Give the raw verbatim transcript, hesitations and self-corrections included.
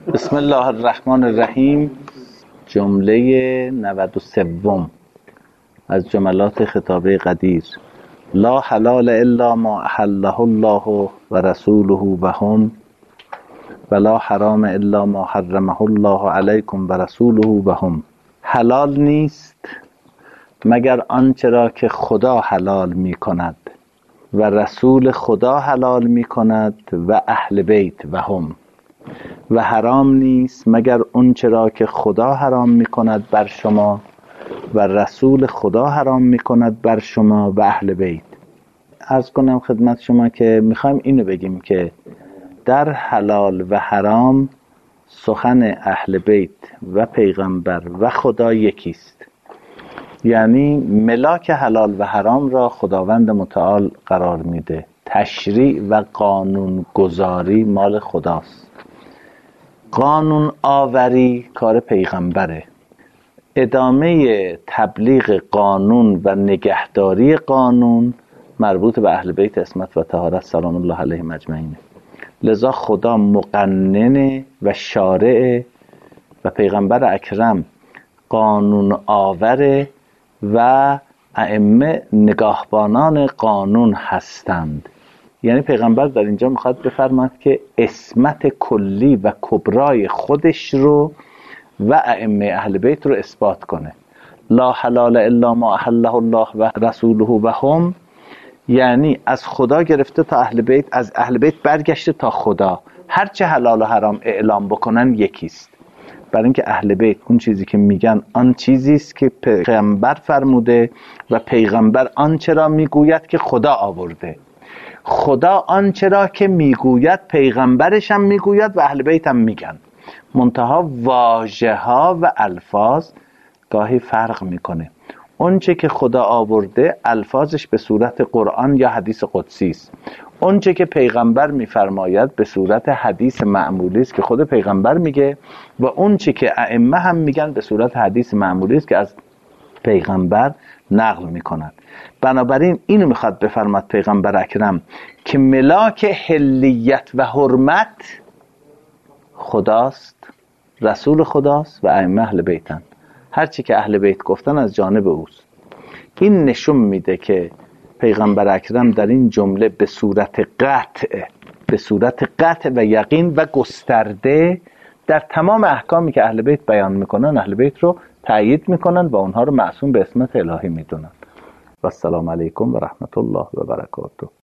بسم الله الرحمن الرحیم. جمله نود و سوم از جملات خطابه قدیر: لا حلال الا ما احله الله و رسوله بهم ولا حرام الا ما حرمه الله علیکم و رسوله بهم. حلال نیست مگر آنچه را که خدا حلال می کند و رسول خدا حلال می کند و اهل بیت و هم، و حرام نیست مگر آنچه را که خدا حرام می کند بر شما و رسول خدا حرام می کند بر شما و اهل بیت. عرض کنم خدمت شما که میخوایم اینو بگیم که در حلال و حرام سخن اهل بیت و پیغمبر و خدا یکیست. یعنی ملاک حلال و حرام را خداوند متعال قرار میده. تشریع و قانون گذاری مال خداست. قانون آوری کار پیغمبره. ادامه تبلیغ قانون و نگهداری قانون مربوط به اهل بیت عصمت و طهارت سلام الله علیهم اجمعین. لذا خدا مقنن و شارع و پیغمبر اکرم قانون آوره و ائمه نگاهبانان قانون هستند. یعنی پیغمبر در اینجا میخواد بفرماید که عصمت کلی و کبرای خودش رو و ائمه اهل بیت رو اثبات کنه. لا حلال الا ما احله الله و رسوله و هم، یعنی از خدا گرفته تا اهل بیت، از اهل بیت برگشته تا خدا، هرچه حلال و حرام اعلام بکنن یکیست. برای اینکه اهل بیت اون چیزی که میگن آن چیزی است که پیغمبر فرموده و پیغمبر آنچه را میگوید که خدا آورده. خدا آنچه را که میگوید پیغمبرش هم میگوید و اهل بیت هم میگن. منتها واژه ها و الفاظ گاهی فرق میکنه. اونچه که خدا آورده الفاظش به صورت قرآن یا حدیث قدسی است. اونچه که پیغمبر میفرماید به صورت حدیث معمولی است که خود پیغمبر میگه، و اونچه که ائمه هم میگن به صورت حدیث معمولی است که از پیغمبر نقل میکنند. بنابراین اینو میخواد بفرماد پیغمبر اکرم که ملاک حلیت و حرمت خداست، رسول خداست و ائمه اهل بیتن. هرچی که اهل بیت گفتن از جانب اوست. این نشون میده که پیغمبر اکرم در این جمله به صورت قطع به صورت قطع و یقین و گسترده در تمام احکامی که اهل بیت بیان میکنن اهل بیت رو تأیید میکنن و اونها رو معصوم به عصمت الهی میدونن. و السلام علیکم و رحمت الله و برکاته.